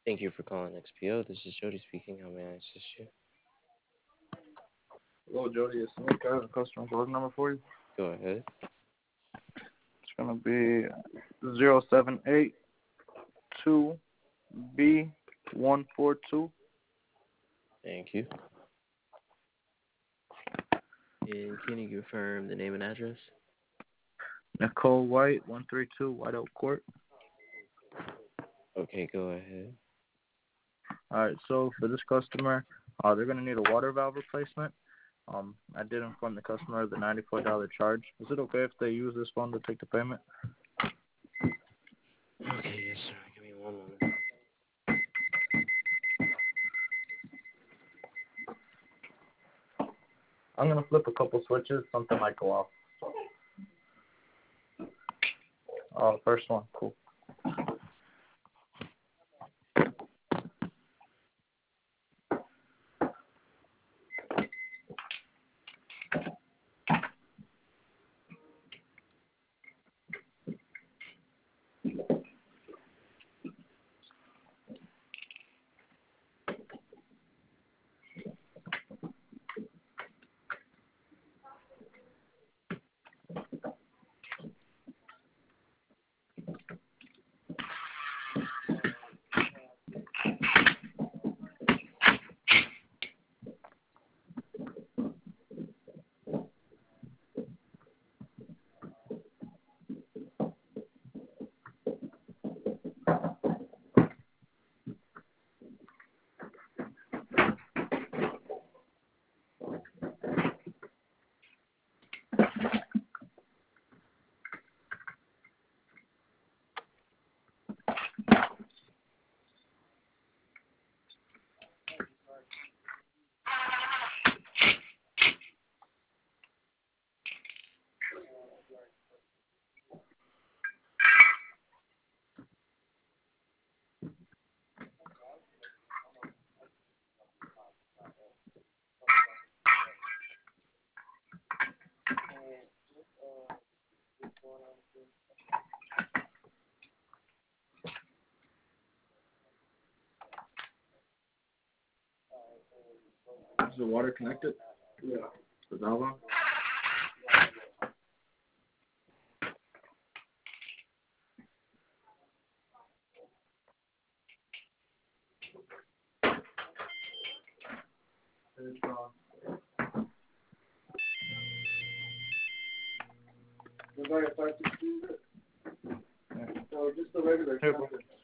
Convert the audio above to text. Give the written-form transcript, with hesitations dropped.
Thank you for calling XPO. This is Jody speaking. How may I assist you? Hello, Jody. It's Nick. I have a customer order number for you. Go ahead. It's going to be 0782B142. Thank you. And can you confirm the name and address? Nicole White, 132 White Oak Court. Okay, go ahead. All right, so for this customer, they're going to need a water valve replacement. I did inform the customer of the $94 charge. Is it okay if they use this phone to take the payment? Okay, yes, sir. Give me one moment. I'm going to flip a couple switches. Something might go off. First one. Cool. Is the water connected? Yeah. The valve on? It's on. Was I affected to it? Yeah. No, just the regular. Here, bro.